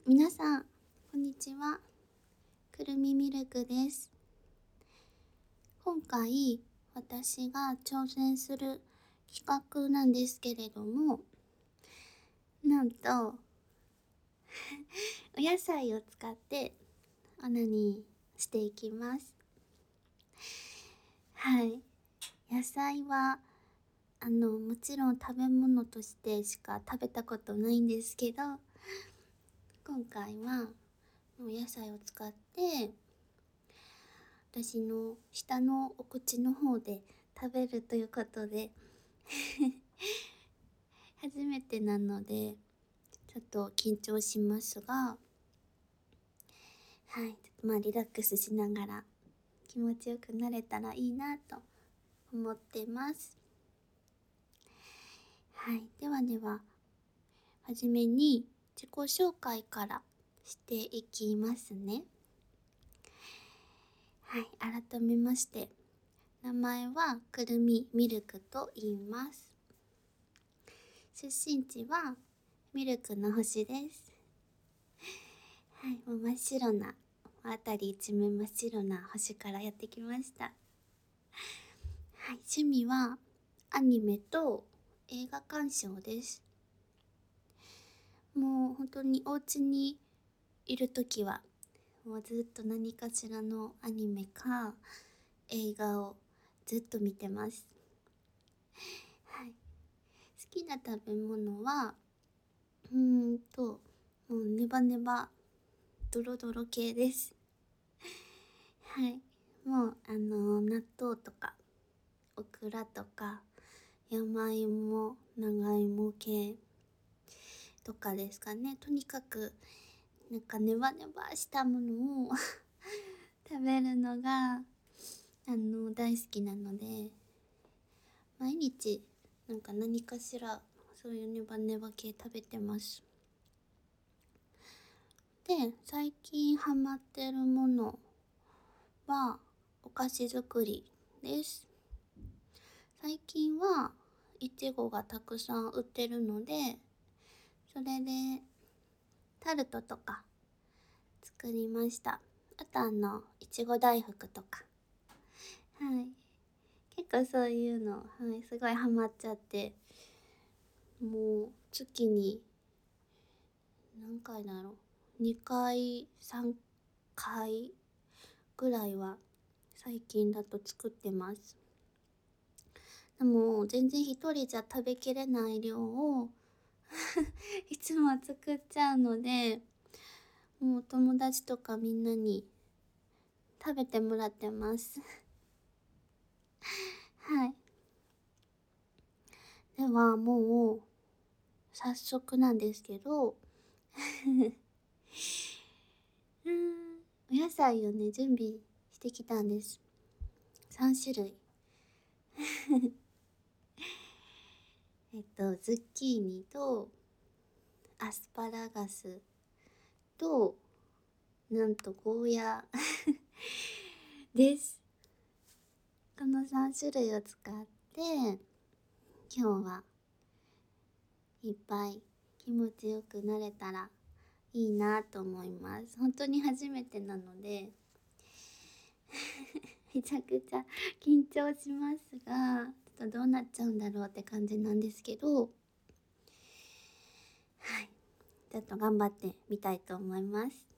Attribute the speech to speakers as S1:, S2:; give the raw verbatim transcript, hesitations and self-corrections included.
S1: 皆さん、こんにちは。くるみミルクです。今回、私が挑戦する企画なんですけれども、なんと、お野菜を使ってオナニーしていきます。はい。野菜は、あの、もちろん食べ物としてしか食べたことないんですけど、今回はお野菜を使って私の下のお口の方で食べるということで初めてなのでちょっと緊張しますが、はい、ちょっとまあリラックスしながら気持ちよくなれたらいいなと思ってます。はい、ではでははじめに自己紹介からしていきますね。はい、改めまして名前はくるみミルクと言います。出身地はミルクの星です。はい、もう真っ白な、辺り一面真っ白な星からやってきました。はい、趣味はアニメと映画鑑賞です。もう本当にお家にいるときはもうずっと何かしらのアニメか映画をずっと見てます。はい、好きな食べ物はうーんともうネバネバドロドロ系です。はい、もうあの納豆とかオクラとか山芋長芋系とかですかね。とにかくなんかネバネバしたものを食べるのがあの大好きなので、毎日なんか何かしらそういうネバネバ系食べてます。で、最近ハマってるものはお菓子作りです。最近はいちごがたくさん売ってるので、それでタルトとか作りました。あとあのいちご大福とか、はい、結構そういうの、はい、すごいハマっちゃって、もう月に何回だろう、にかいさんかいぐらいは最近だと作ってます。でも全然一人じゃ食べきれない量をいつも作っちゃうので、もう友達とかみんなに食べてもらってますはい、ではもう早速なんですけどうーんお野菜をね準備してきたんです。さん種類えっとズッキーニとアスパラガスとなんとゴーヤです。このさん種類を使って今日はいっぱい気持ちよくなれたらいいなと思います。本当に初めてなのでめちゃくちゃ緊張しますが、ちょっとどうなっちゃうんだろうって感じなんですけど、はい、ちょっと頑張ってみたいと思います。